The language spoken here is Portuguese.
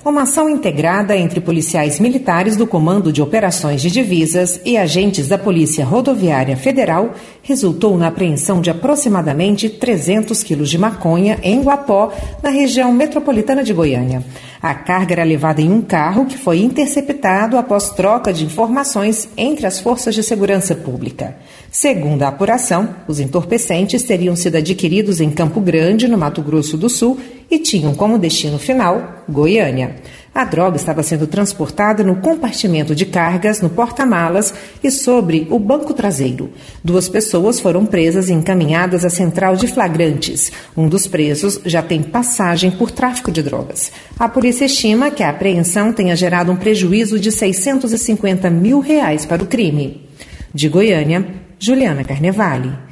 Uma ação integrada entre policiais militares do Comando de Operações de Divisas e agentes da Polícia Rodoviária Federal resultou na apreensão de aproximadamente 300 quilos de maconha em Guapó, na região metropolitana de Goiânia. A carga era levada em um carro que foi interceptado após troca de informações entre as forças de segurança pública. Segundo a apuração, os entorpecentes teriam sido adquiridos em Campo Grande, no Mato Grosso do Sul, e tinham como destino final Goiânia. A droga estava sendo transportada no compartimento de cargas, no porta-malas e sobre o banco traseiro. 2 pessoas foram presas e encaminhadas à central de flagrantes. Um dos presos já tem passagem por tráfico de drogas. A polícia estima que a apreensão tenha gerado um prejuízo de R$650 mil para o crime. De Goiânia, Juliana Carnevale.